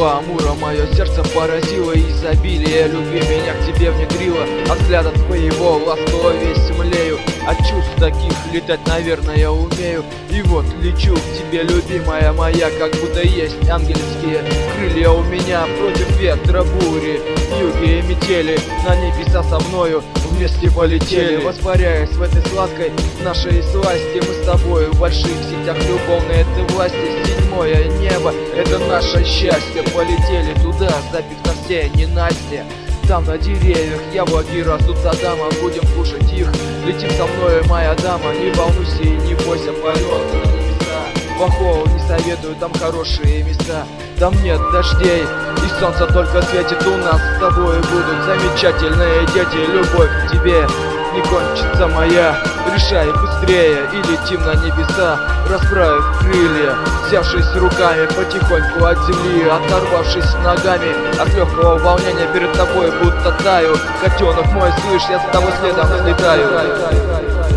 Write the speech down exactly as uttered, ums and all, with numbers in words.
Слова Амура мое сердце поразило, изобилие любви меня к тебе внедрило. От взгляда твоего ласково весь млею, от чувств таких летать, наверное, умею. И вот лечу к тебе, любимая моя, как будто есть ангельские крылья у меня. Против ветра, бури, юги и метели, на небеса со мною вместе полетели. Воспаряясь в этой сладкой нашей сласти, мы с тобою в больших сетях любовной этой власти. Седьмое небо — это наше счастье. Полетели туда, забив на все ненастья. Там на деревьях яблоки растут садами, будем кушать их. Летим со мной, моя дама, не волнуйся и не бойся полета на небеса. Плохого не советую, там хорошие места. Там нет дождей, и солнце только светит. У нас с тобой будут замечательные дети. Любовь к тебе не кончится моя. Решай быстрее и летим на небеса, расправив крылья, взявшись руками потихоньку от земли, оторвавшись ногами от легкого волнения, перед тобой будто таю. Котенок мой, слышь, я с тобой следом взлетаю.